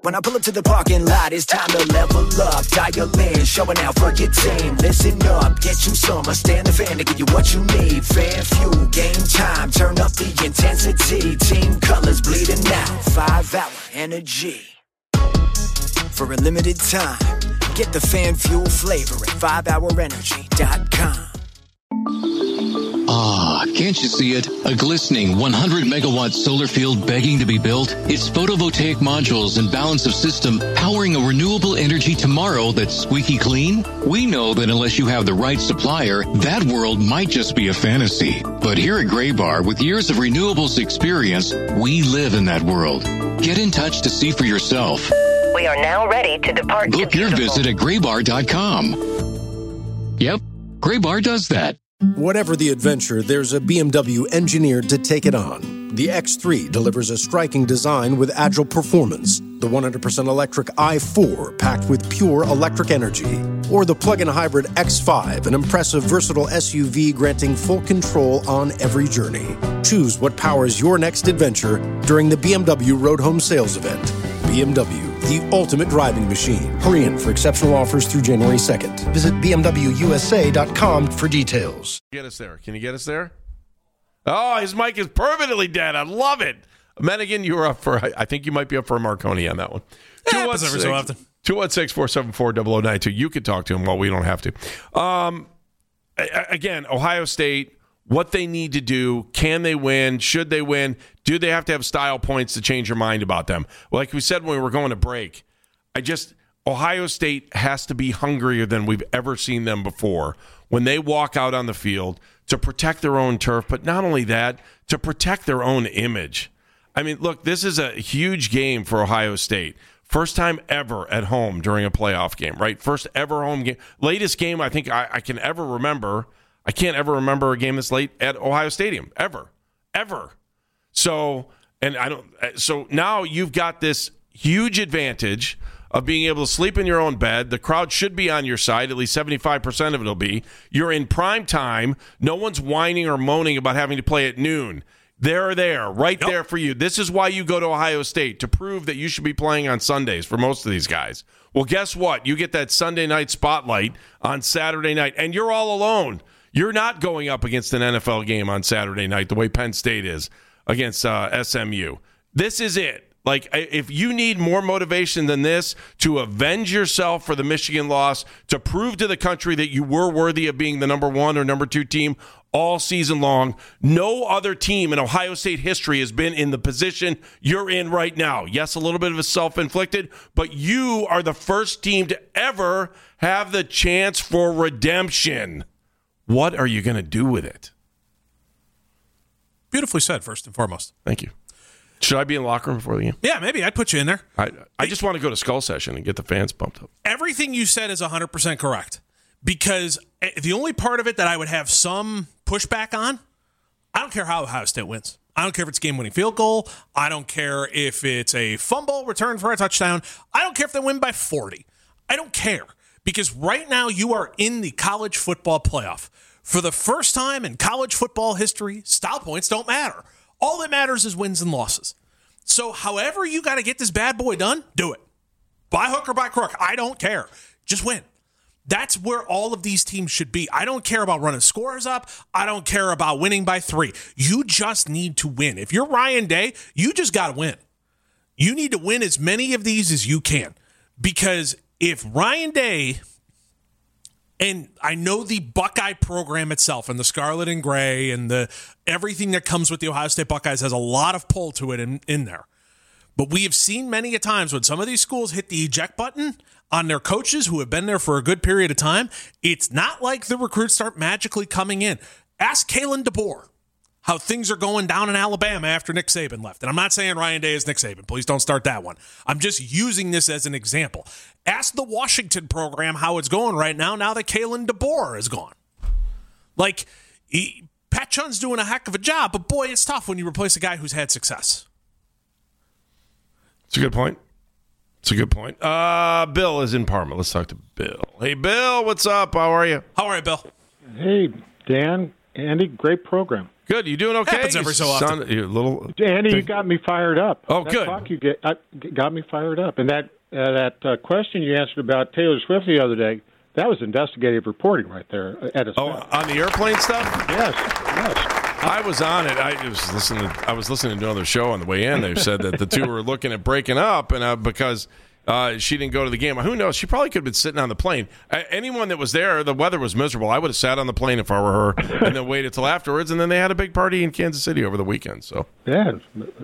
When I pull up to the parking lot, it's time to level up. Dial in, showing out for your team. Listen up, get you some. Stand the fan to give you what you need. Fan fuel, game time, turn up the intensity. Team colors bleeding out, 5-hour energy. For a limited time, get the fan fuel flavor at 5hourenergy.com. Ah, can't you see it? A glistening 100-megawatt solar field begging to be built? It's photovoltaic modules and balance of system powering a renewable energy tomorrow that's squeaky clean? We know that unless you have the right supplier, that world might just be a fantasy. But here at Graybar, with years of renewables experience, we live in that world. Get in touch to see for yourself. We are now ready to depart. Book your visit at graybar.com. Yep, Graybar does that. Whatever the adventure, there's a BMW engineered to take it on. The X3 delivers a striking design with agile performance. The 100% electric i4 packed with pure electric energy. Or the plug-in hybrid X5, an impressive versatile SUV granting full control on every journey. Choose what powers your next adventure during the BMW Road Home Sales Event. BMW, the ultimate driving machine. Hurry in for exceptional offers through January 2nd. Visit BMWUSA.com for details. Get us there. Can you get us there? Oh, his mic is permanently dead. I love it. Menigan, you were up for, I think you might be up for Marconi on that one. 216-474-0092. You could talk to him while we don't have to. Again, Ohio State, what they need to do, can they win, should they win, do they have to have style points to change your mind about them? Well, like we said when we were going to break, Ohio State has to be hungrier than we've ever seen them before when they walk out on the field to protect their own turf, but not only that, to protect their own image. I mean, look, this is a huge game for Ohio State. First time ever at home during a playoff game, right? First ever home game. Latest game I think I can ever remember. I can't ever remember a game this late at Ohio Stadium, ever. So now you've got this huge advantage of being able to sleep in your own bed. The crowd should be on your side. At least 75% of it will be. You're in prime time. No one's whining or moaning about having to play at noon. They're there, right there for you. This is why you go to Ohio State, to prove that you should be playing on Sundays for most of these guys. Well, guess what? You get that Sunday night spotlight on Saturday night, and you're all alone. You're not going up against an NFL game on Saturday night the way Penn State is against SMU. This is it. Like, if you need more motivation than this to avenge yourself for the Michigan loss, to prove to the country that you were worthy of being the number 1 or number 2 team all season long, no other team in Ohio State history has been in the position you're in right now. Yes, a little bit of a self-inflicted, but you are the first team to ever have the chance for redemption. What are you going to do with it? Beautifully said, first and foremost. Thank you. Should I be in the locker room before the game? Yeah, maybe. I'd put you in there. I just want to go to Skull Session and get the fans pumped up. Everything you said is 100% correct. Because the only part of it that I would have some pushback on, I don't care how Ohio State wins. I don't care if it's a game-winning field goal. I don't care if it's a fumble return for a touchdown. I don't care if they win by 40. I don't care. Because right now you are in the college football playoff. For the first time in college football history, style points don't matter. All that matters is wins and losses. So however you got to get this bad boy done, do it. By hook or by crook, I don't care. Just win. That's where all of these teams should be. I don't care about running scores up. I don't care about winning by 3. You just need to win. If you're Ryan Day, you just got to win. You need to win as many of these as you can. Because if Ryan Day... And I know the Buckeye program itself and the Scarlet and Gray and the everything that comes with the Ohio State Buckeyes has a lot of pull to it in there. But we have seen many a times when some of these schools hit the eject button on their coaches who have been there for a good period of time, it's not like the recruits start magically coming in. Ask Kalen DeBoer how things are going down in Alabama after Nick Saban left. And I'm not saying Ryan Day is Nick Saban. Please don't start that one. I'm just using this as an example. Ask the Washington program how it's going right now that Kalen DeBoer is gone. Like, Pat Chun's doing a heck of a job, but boy, it's tough when you replace a guy who's had success. It's a good point. Bill is in Parma. Let's talk to Bill. Hey, Bill, what's up? How are you? How are you, Bill? Hey, Dan, Andy, great program. Good. You doing okay? Happens every so often. Andy, you got me fired up. Oh, that good. Talk you got me fired up. And that question you answered about Taylor Swift the other day, that was investigative reporting right there at a on the airplane stuff? Yes. I was on it. I was listening to another show on the way in. They said that the two were looking at breaking up, and because she didn't go to the game. Who knows? She probably could have been sitting on the plane. Anyone that was there, the weather was miserable. I would have sat on the plane if I were her, and then waited till afterwards. And then they had a big party in Kansas City over the weekend. So yeah,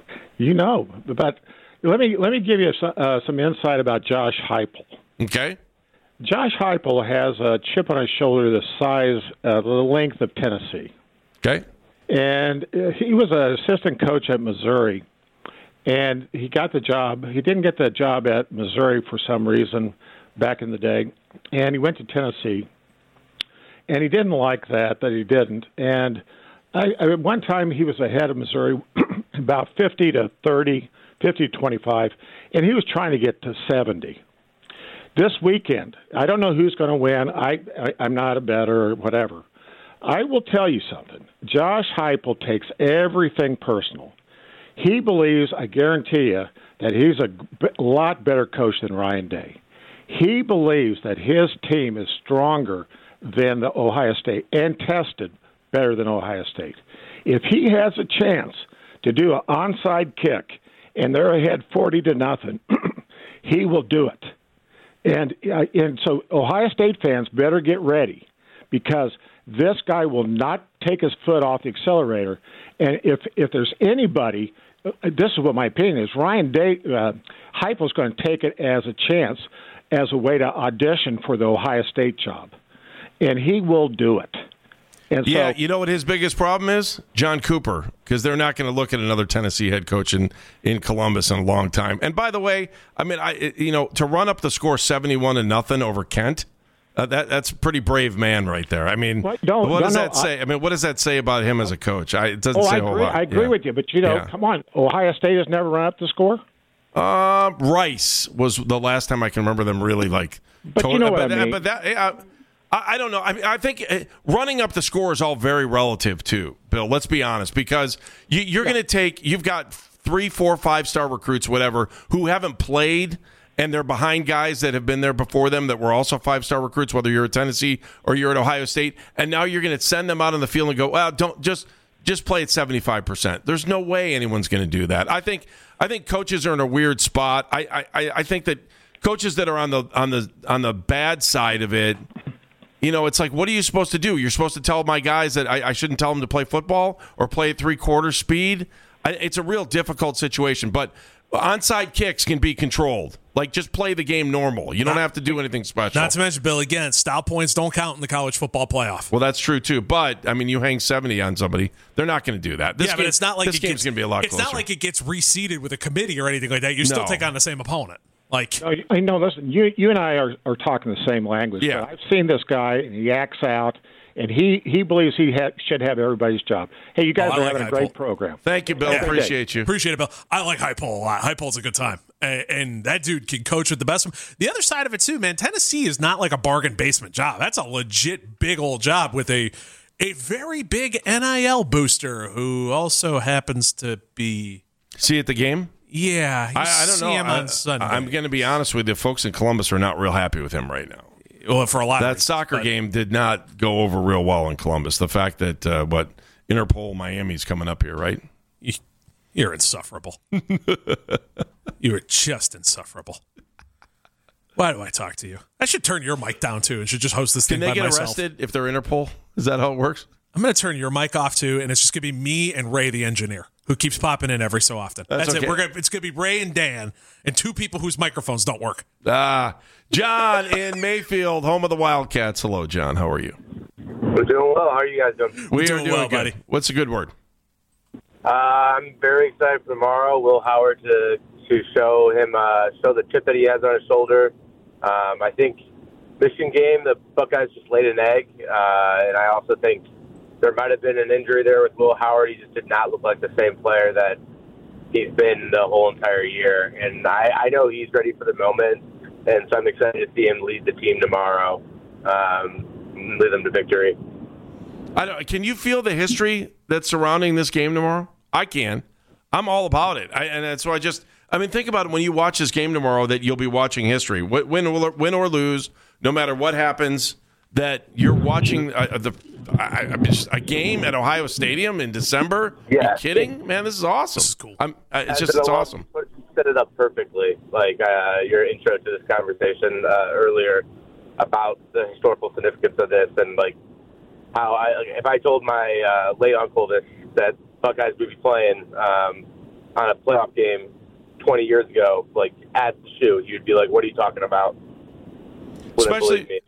but let me give you some insight about Josh Heupel. Okay. Josh Heupel has a chip on his shoulder the length of Tennessee. Okay. And he was an assistant coach at Missouri, and he got the job. He didn't get the job at Missouri for some reason back in the day, and he went to Tennessee. And he didn't like that he didn't. And at one time he was ahead of Missouri about 50 to 25, and he was trying to get to 70. This weekend, I don't know who's going to win. I'm not a bettor or whatever. I will tell you something. Josh Heupel takes everything personal. He believes, I guarantee you, that he's a lot better coach than Ryan Day. He believes that his team is stronger than the Ohio State and tested better than Ohio State. If he has a chance to do an onside kick and they're ahead 40-0, he will do it. And so Ohio State fans better get ready, because this guy will not take his foot off the accelerator. And if there's anybody, this is what my opinion is, Ryan Day, Heupel's going to take it as a chance, as a way to audition for the Ohio State job. And he will do it. And yeah, so, you know what his biggest problem is? John Cooper, because they're not going to look at another Tennessee head coach in Columbus in a long time. And by the way, I mean, to run up the score 71-0 over Kent, that's a pretty brave man right there. I mean, what does that say? I mean, what does that say about him as a coach? It doesn't say a whole lot. I agree with you, but come on, Ohio State has never run up the score. Rice was the last time I can remember them really like. But you know what I mean. But that. I don't know. I think running up the score is all very relative, too, Bill. Let's be honest, because you're going to you've got 3, 4, 5-star recruits, whatever, who haven't played, and they're behind guys that have been there before them that were also 5-star recruits, whether you're at Tennessee or you're at Ohio State, and now you're going to send them out on the field and go, well, don't just play at 75%. There's no way anyone's going to do that. I think coaches are in a weird spot. I think that coaches that are on the bad side of it. It's like, what are you supposed to do? You're supposed to tell my guys that I shouldn't tell them to play football or play at 3/4 speed? It's a real difficult situation, but onside kicks can be controlled. Like, just play the game normal. You don't have to do anything special. Not to mention, Bill, again, style points don't count in the college football playoff. Well, that's true, too. But, I mean, you hang 70 on somebody, they're not going to do that. But it's not like this game's going to be a lot closer. It's not like it gets reseeded with a committee or anything like that. You still take on the same opponent. I know. Listen, you and I are talking the same language. Yeah. But I've seen this guy, and he acts out, and he believes he should have everybody's job. Hey, you guys are having a great program. Thank you, Bill. Appreciate you. Appreciate it, Bill. I like Heupel a lot. Heupel's a good time, and that dude can coach with the best. The other side of it too, man. Tennessee is not like a bargain basement job. That's a legit big old job with a very big NIL booster who also happens to be. See at the game. Yeah, I don't know. On Sunday. I'm going to be honest with you. Folks in Columbus are not real happy with him right now. Well, for a lot of that reasons, soccer game did not go over real well in Columbus. The fact that Interpol Miami's coming up here, right? You're insufferable. You are just insufferable. Why do I talk to you? I should turn your mic down too and should just host this thing by myself. Can they get arrested if they're Interpol? Is that how it works? I'm going to turn your mic off too, and it's just going to be me and Ray, the engineer, who keeps popping in every so often. That's okay. it. It's going to be Ray and Dan and two people whose microphones don't work. John in Mayfield, home of the Wildcats. Hello, John. How are you? We're doing well. How are you guys doing? We are doing well, good. buddy. What's a good word? I'm very excited for tomorrow. Will Howard to show the chip that he has on his shoulder. I think Michigan game, the Buckeyes just laid an egg, and I also think there might have been an injury there with Will Howard. He just did not look like the same player that he's been the whole entire year. And I know he's ready for the moment, and so I'm excited to see him lead the team tomorrow, lead them to victory. Can you feel the history that's surrounding this game tomorrow? I can. I'm all about it. And that's why think about it when you watch this game tomorrow that you'll be watching history. Win or lose, no matter what happens, that you're watching a game at Ohio Stadium in December. Yeah. Are you kidding? Man, this is awesome. This is cool. It's awesome. Set it up perfectly, like your intro to this conversation earlier about the historical significance of this, and like how if I told my late uncle that Buckeyes would be playing on a playoff game 20 years ago, like at the shoe, you'd be like, "What are you talking about?" Especially, me.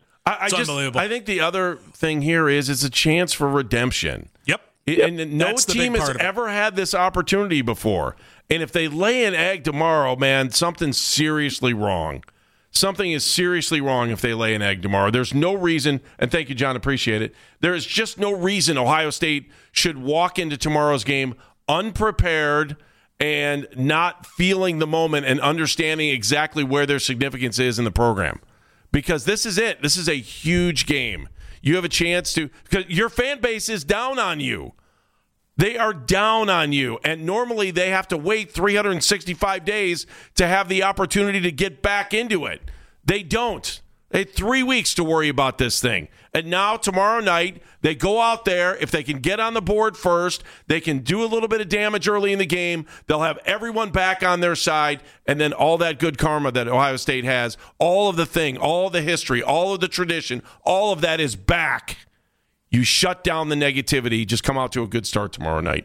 I think the other thing here is it's a chance for redemption. Yep. And no team has ever had this opportunity before. And if they lay an egg tomorrow, man, something's seriously wrong. Something is seriously wrong if they lay an egg tomorrow. There's no reason, and thank you, John, appreciate it. There is just no reason Ohio State should walk into tomorrow's game unprepared and not feeling the moment and understanding exactly where their significance is in the program. Because this is it. This is a huge game. You have a chance to, because your fan base is down on you. They are down on you. And normally they have to wait 365 days to have the opportunity to get back into it. They don't. They had 3 weeks to worry about this thing. And now tomorrow night, they go out there. If they can get on the board first, they can do a little bit of damage early in the game. They'll have everyone back on their side. And then all that good karma that Ohio State has, all of the thing, all of the history, all of the tradition, all of that is back. You shut down the negativity. Just come out to a good start tomorrow night.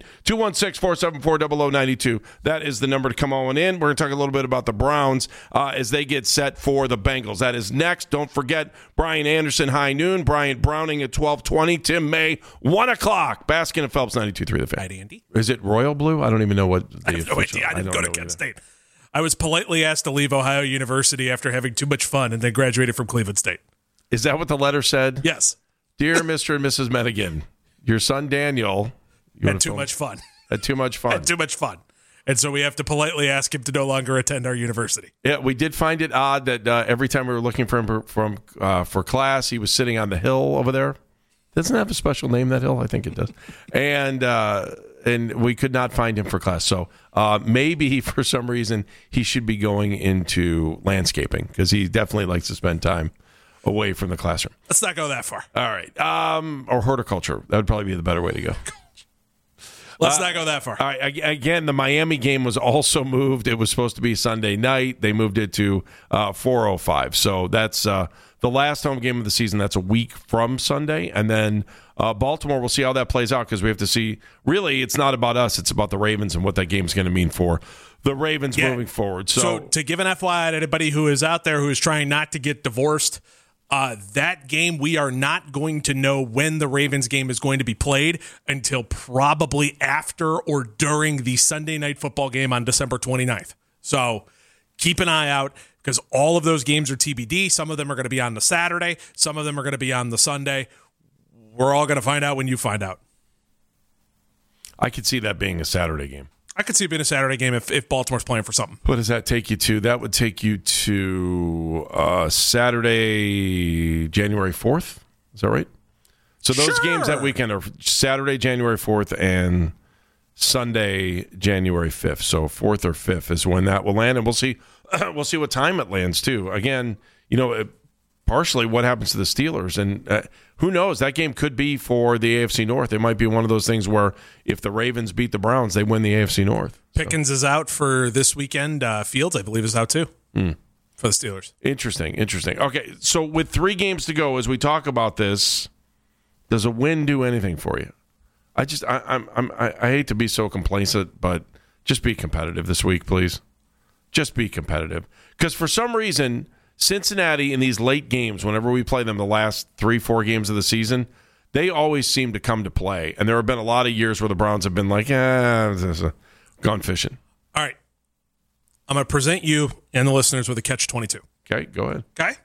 216-474-0092. That is the number to come on in. We're going to talk a little bit about the Browns as they get set for the Bengals. That is next. Don't forget Brian Anderson, high noon. Bryant Browning at 12:20. Tim May, 1 o'clock. Baskin and Phelps, 92.3 The Fan. Right, Andy. Is it Royal Blue? I don't even know what. I have no idea. I didn't go to Kent State. I was politely asked to leave Ohio University after having too much fun and then graduated from Cleveland State. Is that what the letter said? Yes. Dear Mr. and Mrs. Madigan, your son Daniel had too much fun. Had too much fun. Had too much fun. And so we have to politely ask him to no longer attend our university. Yeah, we did find it odd that every time we were looking for him for class, he was sitting on the hill over there. Doesn't it have a special name, that hill? I think it does. And we could not find him for class. So maybe for some reason he should be going into landscaping because he definitely likes to spend time away from the classroom. Let's not go that far. All right. Or horticulture. That would probably be the better way to go. Let's not go that far. All right. Again, the Miami game was also moved. It was supposed to be Sunday night. They moved it to 4:05. So that's the last home game of the season. That's a week from Sunday. And then Baltimore, we'll see how that plays out because we have to see. Really, it's not about us. It's about the Ravens and what that game is going to mean for the Ravens moving forward. So to give an FYI to anybody who is out there who is trying not to get divorced, that game, we are not going to know when the Ravens game is going to be played until probably after or during the Sunday Night Football game on December 29th. So keep an eye out because all of those games are TBD. Some of them are going to be on the Saturday. Some of them are going to be on the Sunday. We're all going to find out when you find out. I could see that being a Saturday game. I could see it being a Saturday game if Baltimore's playing for something. What does that take you to? That would take you to Saturday, January 4th. Is that right? So those games that weekend are Saturday, January 4th, and Sunday, January 5th. So 4th or 5th is when that will land, and we'll see. We'll see what time it lands too. Again, partially what happens to the Steelers, and who knows? That game could be for the AFC North. It might be one of those things where if the Ravens beat the Browns, they win the AFC North. Pickens is out for this weekend. Fields, I believe, is out too for the Steelers. Interesting. Okay, so with 3 games to go, as we talk about this, does a win do anything for you? I hate to be so complacent, but just be competitive this week, please. Just be competitive, because for some reason, Cincinnati in these late games, whenever we play them the last 3-4 games of the season, they always seem to come to play. And there have been a lot of years where the Browns have been like, gone fishing. All right. I'm going to present you and the listeners with a catch-22. Okay, go ahead. Okay?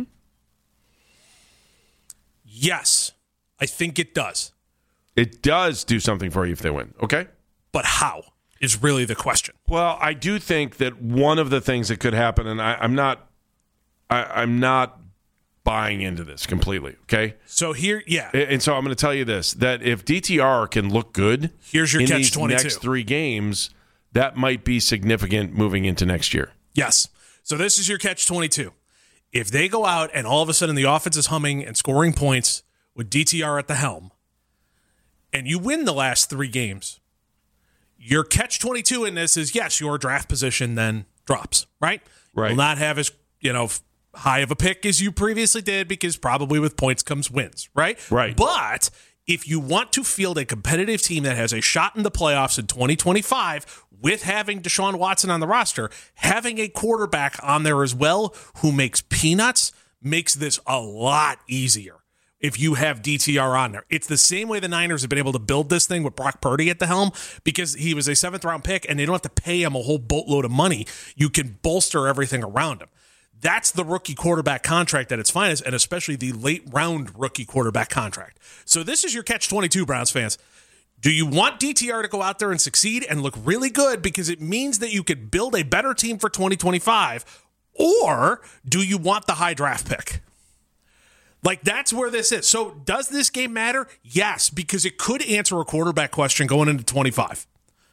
Yes, I think it does. It does do something for you if they win. Okay? But how is really the question. Well, I do think that one of the things that could happen, and I'm not buying into this completely. Okay. So here, yeah. And so I'm going to tell you this: that if DTR can look good, here's your in catch these 22. next 3 games, that might be significant moving into next year. Yes. So this is your catch 22. If they go out and all of a sudden the offense is humming and scoring points with DTR at the helm, and you win the last 3 games, your catch 22 in this is, yes, your draft position then drops, right? Right. Will not have as, high of a pick as you previously did, because probably with points comes wins, right? Right. But if you want to field a competitive team that has a shot in the playoffs in 2025 with having Deshaun Watson on the roster, having a quarterback on there as well who makes peanuts makes this a lot easier. If you have DTR on there, it's the same way the Niners have been able to build this thing with Brock Purdy at the helm, because he was a 7th-round pick and they don't have to pay him a whole boatload of money. You can bolster everything around him. That's the rookie quarterback contract at its finest, and especially the late-round rookie quarterback contract. So this is your catch-22, Browns fans. Do you want DTR to go out there and succeed and look really good because it means that you could build a better team for 2025, or do you want the high draft pick? Like, that's where this is. So does this game matter? Yes, because it could answer a quarterback question going into 25.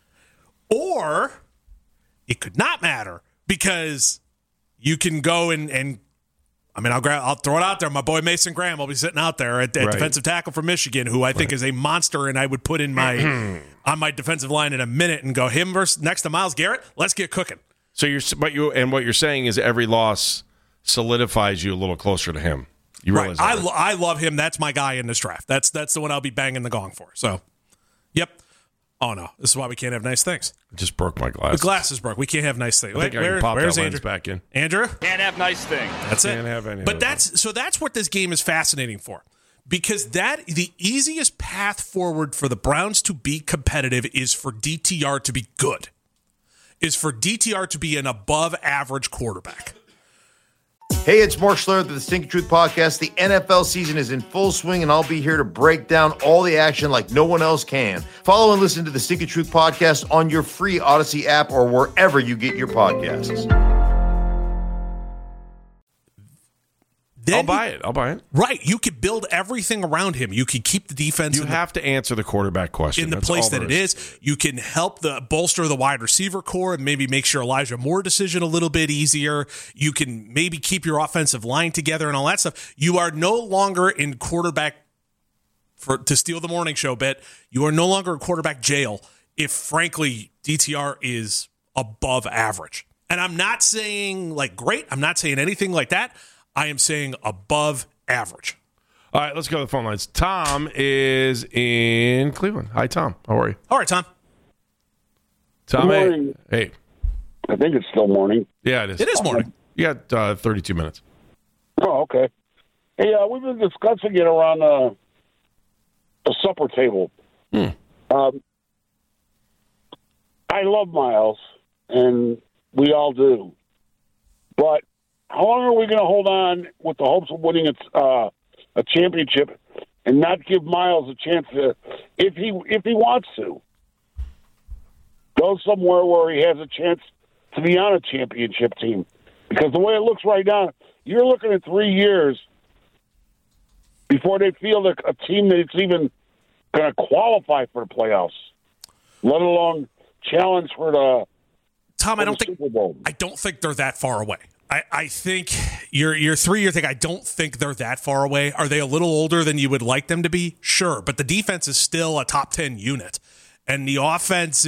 Or it could not matter because you can go and I'll throw it out there. My boy Mason Graham will be sitting out there at defensive tackle for Michigan, who I think is a monster, and I would put in my on my defensive line in a minute and go him versus next to Myles Garrett. Let's get cooking. So what you're saying is every loss solidifies you a little closer to him. You realize that, right? I love him. That's my guy in this draft. That's the one I'll be banging the gong for. So, yep. Oh no, this is why we can't have nice things. I just broke my glasses. The glasses broke. We can't have nice things. I think I can pop where's that Andrew? lens back in. Andrew? Can't have nice things. That's it. Can't have any. But that's what this game is fascinating for, because the easiest path forward for the Browns to be competitive is for DTR to be good, is for DTR to be an above average quarterback. Hey, it's Mark Schlereth of the Stinky Truth Podcast. The NFL season is in full swing, and I'll be here to break down all the action like no one else can. Follow and listen to the Stinky Truth Podcast on your free Odyssey app or wherever you get your podcasts. I'll buy it. Right. You could build everything around him. You could keep the defense. You have to answer the quarterback question. In the place that it is. You can help bolster the wide receiver core and maybe make sure Elijah Moore decision a little bit easier. You can maybe keep your offensive line together and all that stuff. You are no longer in quarterback, to steal the morning show bit, you are no longer in quarterback jail if, frankly, DTR is above average. And I'm not saying, great. I'm not saying anything like that. I am saying above average. All right, let's go to the phone lines. Tom is in Cleveland. Hi, Tom. How are you? All right, Tom. Tom, Good morning. Hey. I think it's still morning. Yeah, it is. It is morning. You got 32 minutes. Oh, okay. Hey, we've been discussing it around the supper table. I love Myles, and we all do. But how long are we going to hold on with the hopes of winning a championship and not give Myles a chance to, if he wants to, go somewhere where he has a chance to be on a championship team? Because the way it looks right now, you're looking at 3 years before they field a team that's even going to qualify for the playoffs, let alone challenge for the Tom, I don't think they're that far away. I think your 3-year thing, I don't think they're that far away. Are they a little older than you would like them to be? Sure, but the defense is still a top 10 unit, and the offense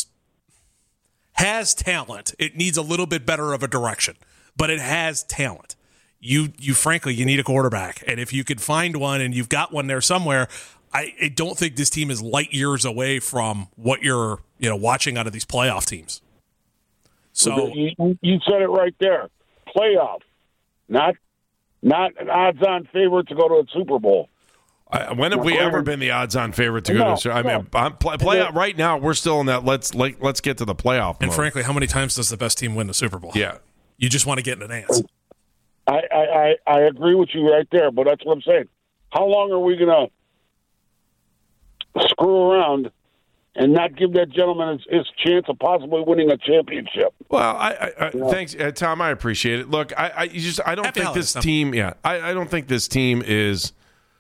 has talent. It needs a little bit better of a direction, but it has talent. You frankly, you need a quarterback, and if you could find one and you've got one there somewhere, I don't think this team is light years away from what you're watching out of these playoff teams. So you said it right there. Playoff, not an odds-on favorite to go to a Super Bowl. When have we ever been the odds-on favorite to go to? I mean, playoff right now. We're still in that. Let's get to the playoff. And mode. frankly, how many times does the best team win the Super Bowl? Yeah, you just want to get in an dance. I agree with you right there, but that's what I'm saying. How long are we going to screw around and not give that gentleman his chance of possibly winning a championship. Well, thanks, Tom. I appreciate it. Look, I don't think this team. Yeah, I don't think this team is.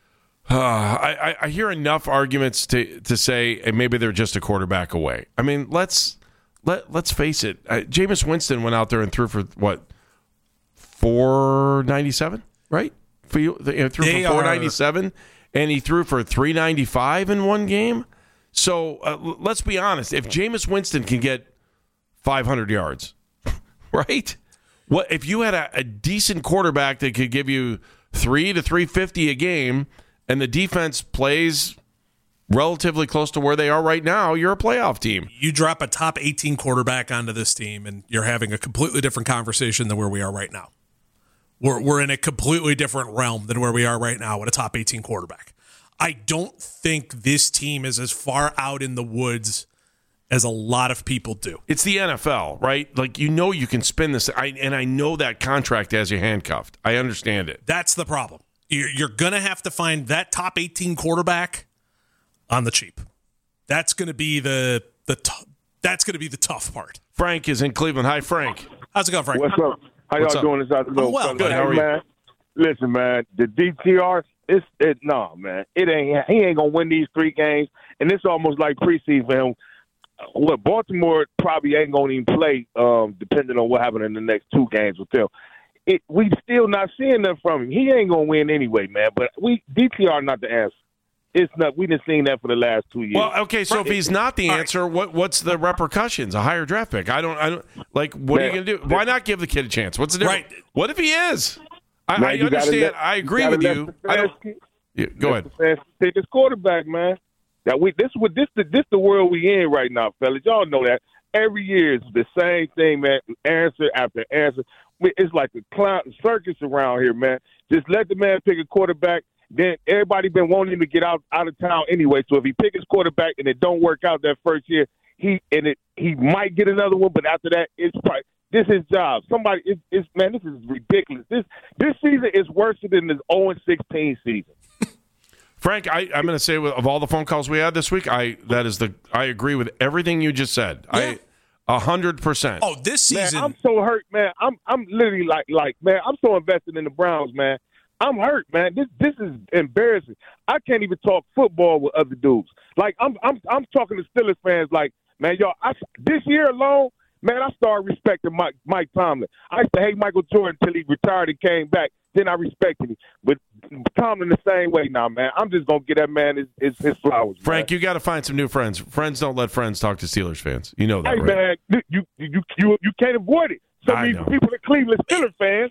I hear enough arguments to say maybe they're just a quarterback away. I mean, let's face it. Jameis Winston went out there and threw for what, 497, right? Threw for 497, and he threw for 395 in one game. So let's be honest. If Jameis Winston can get 500 yards, right? What if you had a decent quarterback that could give you 300 to 350 a game, and the defense plays relatively close to where they are right now, you're a playoff team. You drop a top 18 quarterback onto this team, and you're having a completely different conversation than where we are right now. We're in a completely different realm than where we are right now with a top 18 quarterback. I don't think this team is as far out in the woods as a lot of people do. It's the NFL, right? Like, you can spin this, and I know that contract has you handcuffed. I understand it. That's the problem. You're going to have to find that top 18 quarterback on the cheap. That's going to be that's going to be the tough part. Frank is in Cleveland. Hi, Frank. How's it going, Frank? What's up? How y'all doing this afternoon? Well, good. How are you? Man, listen, man, the DTR, man. He ain't gonna win these 3 games, and it's almost like preseason for him. What Baltimore probably ain't gonna even play, depending on what happens in the next 2 games with them. We still not seeing that from him. He ain't gonna win anyway, man. But DTR not the answer. It's not. We done seen that for the last 2 years. Well, okay. So if he's not the answer, what's the repercussions? A higher draft pick? I don't. Like, what are you gonna do? Why not give the kid a chance? What's the difference? Right. What if he is? I understand. I agree with you. Go ahead. Take his quarterback, man. This the world we in right now, fellas. Y'all know that. Every year it's the same thing, man. Answer after answer. It's like a clown circus around here, man. Just let the man pick a quarterback. Then everybody been wanting him to get out of town anyway. So if he pick his quarterback and it don't work out that first year, he might get another one. But after that, this is his job. Somebody, this is ridiculous. This season is worse than the 0-16 season. Frank, I'm going to say of all the phone calls we had this week, I agree with everything you just said. Yeah. 100%. Oh, this season, man, I'm so hurt, man. I'm literally like, man, I'm so invested in the Browns, man. I'm hurt, man. This is embarrassing. I can't even talk football with other dudes. Like I'm talking to Steelers fans. Like, man, y'all, this year alone, man, I started respecting Mike Tomlin. I used to hate Michael Jordan until he retired and came back. Then I respected him. But Tomlin the same way now, man. I'm just gonna get that man his flowers. Frank, you got to find some new friends. Friends don't let friends talk to Steelers fans. You know that, hey, right? Man, you can't avoid it. So many people in Cleveland Steelers fans.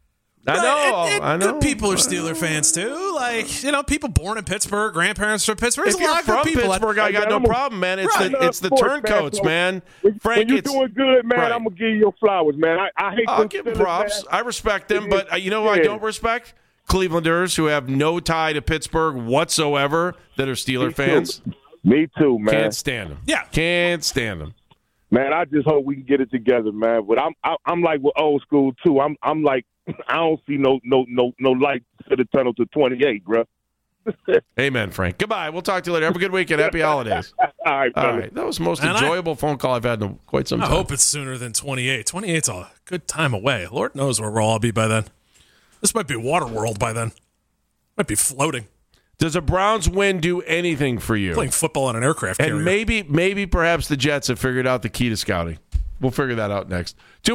I know. Good people are Steeler fans too. Like, people born in Pittsburgh, grandparents from Pittsburgh. There's If you're from Pittsburgh, I got no problem, man. It's the turncoats, man. Frank, when you're doing good, man, right. I'm gonna give you your flowers, man. I hate. I'll give props. Man. I respect them, but you know who I don't respect? Clevelanders who have no tie to Pittsburgh whatsoever that are Steeler fans. Me too, man. Can't stand them. Yeah, can't stand them. Man, I just hope we can get it together, man. But I'm like with old school too. I'm like. I don't see no light to the tunnel to 28, bro. Amen, Frank. Goodbye. We'll talk to you later. Have a good weekend. Happy holidays. All right. That was the most enjoyable phone call I've had in quite some time. I hope it's sooner than 28. 28's a good time away. Lord knows where we'll all be by then. This might be Waterworld by then. Might be floating. Does a Browns win do anything for you? Playing football on an aircraft carrier. And maybe perhaps the Jets have figured out the key to scouting. We'll figure that out next.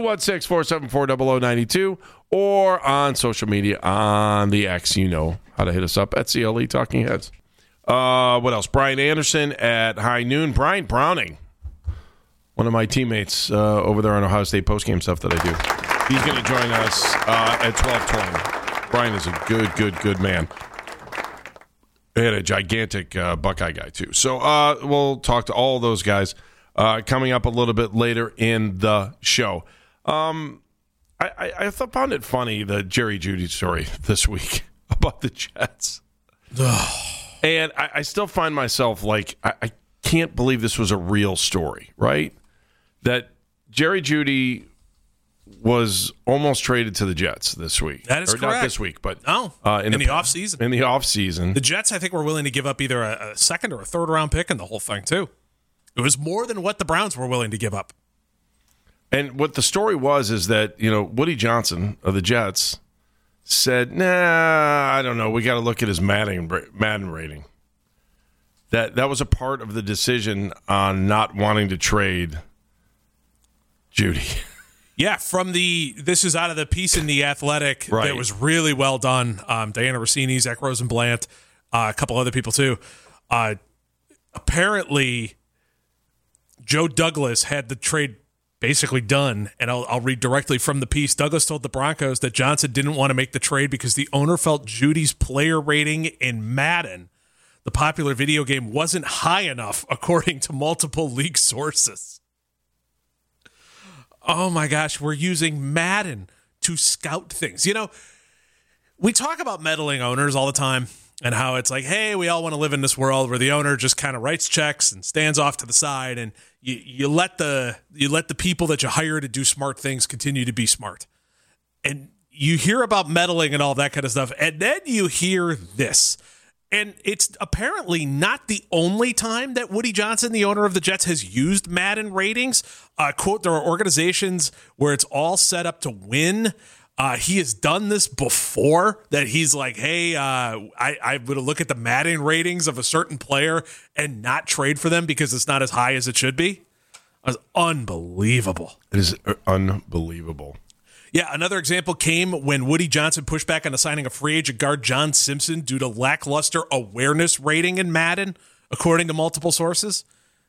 216-474-0092 or on social media on the X. You know how to hit us up at CLE Talking Heads. What else? Brian Anderson at High Noon. Brian Browning, one of my teammates over there on Ohio State postgame stuff that I do. He's going to join us at 12:20. Brian is a good man. And a gigantic Buckeye guy, too. So we'll talk to all those guys coming up a little bit later in the show. I found it funny, the Jerry Jeudy story this week about the Jets. And I still find myself like, I can't believe this was a real story, right? That Jerry Jeudy was almost traded to the Jets this week. That is correct. Not this week, but in the offseason. In the offseason. The Jets, I think, were willing to give up either a second or a third round pick in the whole thing, too. It was more than what the Browns were willing to give up. And what the story was is that, Woody Johnson of the Jets said, nah, I don't know. We got to look at his Madden rating. That was a part of the decision on not wanting to trade Jeudy. Yeah, this is out of the piece in The Athletic that was really well done. Diana Rossini, Zach Rosenblatt, a couple other people too. Apparently, Joe Douglas had the trade basically done, and I'll read directly from the piece. Douglas told the Broncos that Johnson didn't want to make the trade because the owner felt Jeudy's player rating in Madden, the popular video game, wasn't high enough, according to multiple league sources. Oh my gosh, we're using Madden to scout things. We talk about meddling owners all the time and how it's like, hey, we all want to live in this world where the owner just kind of writes checks and stands off to the side, and you let the people that you hire to do smart things continue to be smart. And you hear about meddling and all that kind of stuff, and then you hear this. And it's apparently not the only time that Woody Johnson, the owner of the Jets, has used Madden ratings. Quote, there are organizations where it's all set up to win. He has done this before, that he's like, hey, I would look at the Madden ratings of a certain player and not trade for them because it's not as high as it should be. It was unbelievable. It is unbelievable. Yeah, another example came when Woody Johnson pushed back on the signing of free agent guard John Simpson due to lackluster awareness rating in Madden, according to multiple sources.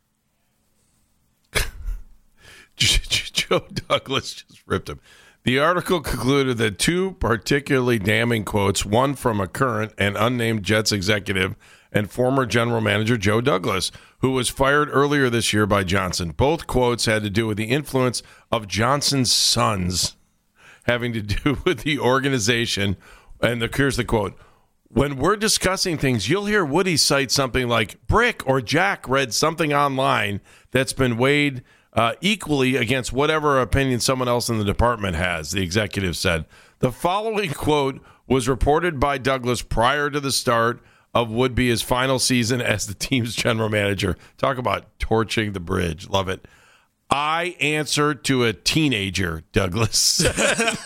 Joe Douglas just ripped him. The article concluded that two particularly damning quotes, one from a current and unnamed Jets executive and former general manager Joe Douglas, who was fired earlier this year by Johnson. Both quotes had to do with the influence of Johnson's sons having to do with the organization. And here's the quote. When we're discussing things, you'll hear Woody cite something like Brick or Jack read something online that's been weighed equally against whatever opinion someone else in the department has, the executive said. The following quote was reported by Douglas prior to the start of would be his final season as the team's general manager. Talk about torching the bridge. Love it. I answer to a teenager, Douglas said.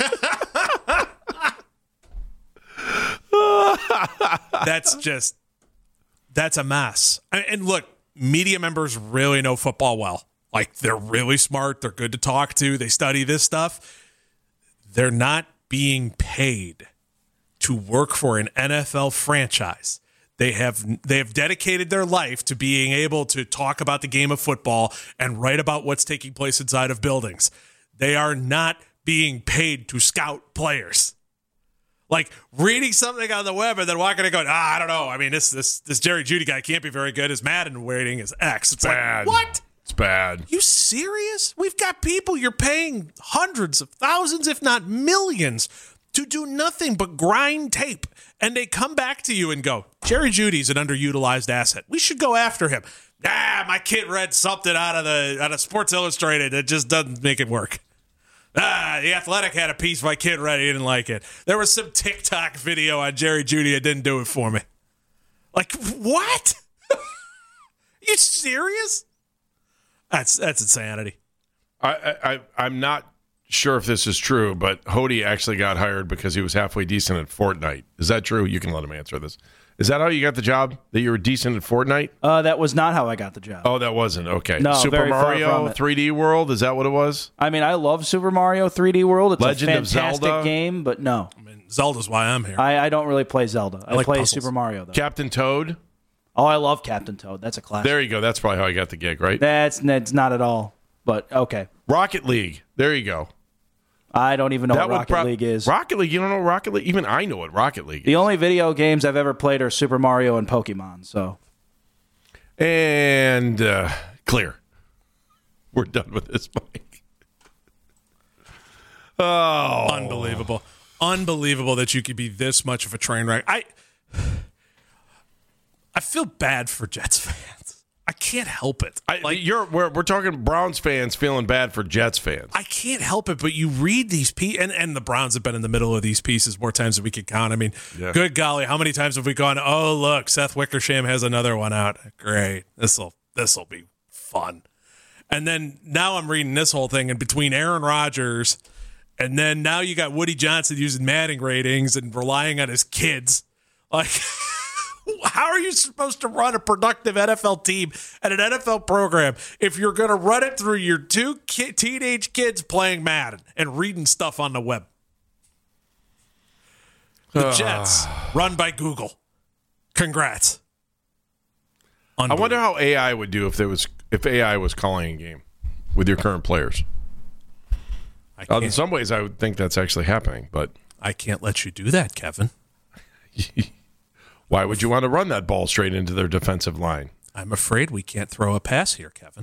That's a mess. And look, media members really know football well. Like, they're really smart. They're good to talk to. They study this stuff. They're not being paid to work for an NFL franchise. They have dedicated their life to being able to talk about the game of football and write about what's taking place inside of buildings. They are not being paid to scout players. Like, reading something on the web and then walking and going, I don't know. I mean, this Jerry Jeudy guy can't be very good. His Madden rating is X. It's bad. Like, what? It's bad. You serious? We've got people you're paying hundreds of thousands, if not millions, to do nothing but grind tape. And they come back to you and go, Jerry Jeudy's an underutilized asset. We should go after him. My kid read something out of Sports Illustrated that just doesn't make it work. The Athletic had a piece my kid read. He didn't like it. There was some TikTok video on Jerry Jeudy that didn't do it for me. Like, what? You serious? That's insanity. I'm not sure if this is true, but Hody actually got hired because he was halfway decent at Fortnite. Is that true? You can let him answer this. Is that how you got the job? That you were decent at Fortnite? That was not how I got the job. Oh, that wasn't? Okay. No, Super very far Mario from it. 3D World? Is that what it was? I mean, I love Super Mario 3D World. It's Legend a of fantastic Zelda? game, but no. I mean, Zelda's why I'm here. I don't really play Zelda. I like play puzzles. Super Mario, though. Captain Toad? Oh, I love Captain Toad. That's a classic. There you go. That's probably how I got the gig, right? That's not at all, but okay. Rocket League. There you go. I don't even know what Rocket League is. Rocket League? You don't know Rocket League? Even I know what Rocket League is. The only video games I've ever played are Super Mario and Pokemon, so. And clear. We're done with this, Mike. Oh. Unbelievable that you could be this much of a train wreck. I feel bad for Jets fans. I can't help it. We're talking Browns fans feeling bad for Jets fans. I can't help it, but you read these pieces, and the Browns have been in the middle of these pieces more times than we could count. I mean, Good golly, how many times have we gone, oh, look, Seth Wickersham has another one out. Great. This'll be fun. And then now I'm reading this whole thing, and between Aaron Rodgers and then now you got Woody Johnson using Madden ratings and relying on his kids. Like, how are you supposed to run a productive NFL team and an NFL program if you're going to run it through your two teenage kids playing Madden and reading stuff on the web? The Jets, run by Google. Congrats. I wonder how AI would do if AI was calling a game with your current players. In some ways, I would think that's actually happening, but I can't let you do that, Kevin. Why would you want to run that ball straight into their defensive line? I'm afraid we can't throw a pass here, Kevin.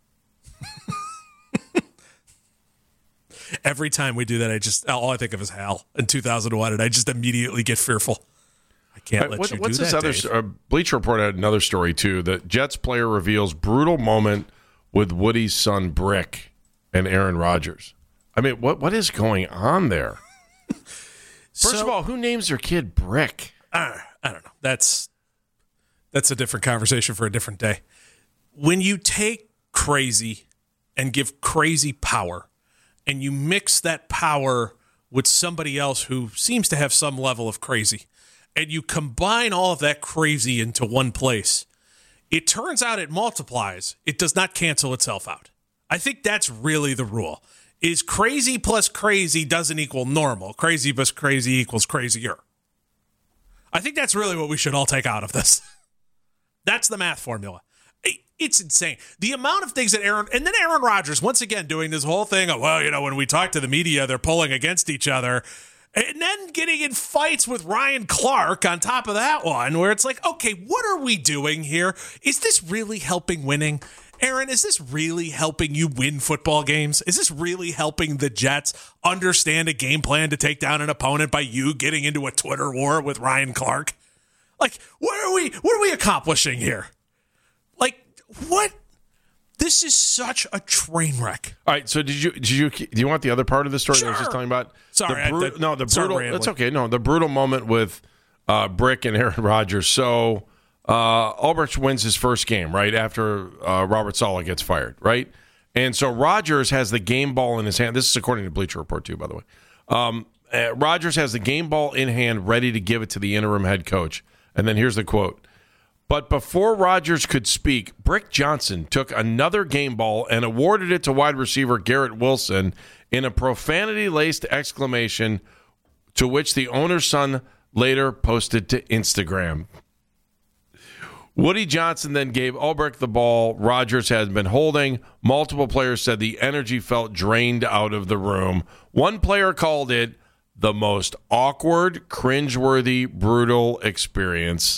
Every time we do that, all I think of is Hal in 2001, and I just immediately get fearful. I can't let you do what's that, this other Bleacher Report had another story, too. The Jets player reveals brutal moment with Woody's son, Brick, and Aaron Rodgers. I mean, what is going on there? First of all, who names their kid Brick? I don't know. That's a different conversation for a different day. When you take crazy and give crazy power, and you mix that power with somebody else who seems to have some level of crazy, and you combine all of that crazy into one place, it turns out it multiplies. It does not cancel itself out. I think that's really the rule. Is crazy plus crazy doesn't equal normal. Crazy plus crazy equals crazier. I think that's really what we should all take out of this. That's the math formula. It's insane. The amount of things that Aaron Rodgers, once again, doing this whole thing of, well, when we talk to the media, they're pulling against each other. And then getting in fights with Ryan Clark on top of that one, where it's like, okay, what are we doing here? Is this really helping winning? Aaron, is this really helping you win football games? Is this really helping the Jets understand a game plan to take down an opponent by you getting into a Twitter war with Ryan Clark? Like, what are we accomplishing here? Like, what? This is such a train wreck. All right, so do you want the other part of the story Sure. that I was just talking about? Sorry, the brutal. That's okay. No, the brutal moment with Brick and Aaron Rodgers. So Albrecht wins his first game right after Robert Saleh gets fired, right? And so Rodgers has the game ball in his hand. This is according to Bleacher Report too, by the way. Rodgers has the game ball in hand, ready to give it to the interim head coach. And then here's the quote. But before Rodgers could speak, Brick Johnson took another game ball and awarded it to wide receiver Garrett Wilson in a profanity-laced exclamation, to which the owner's son later posted to Instagram. Woody Johnson then gave Albrecht the ball Rodgers had been holding. Multiple players said the energy felt drained out of the room. One player called it the most awkward, cringeworthy, brutal experience.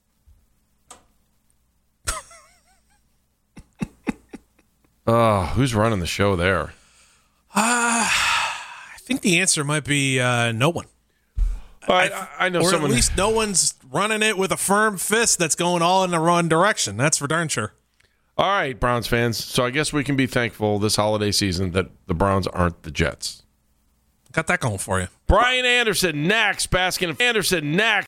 Who's running the show there? I think the answer might be no one. I know or someone. At least no one's running it with a firm fist that's going all in the wrong direction. That's for darn sure. All right, Browns fans. So I guess we can be thankful this holiday season that the Browns aren't the Jets. Got that going for you. Brian Anderson next. Baskin Anderson next.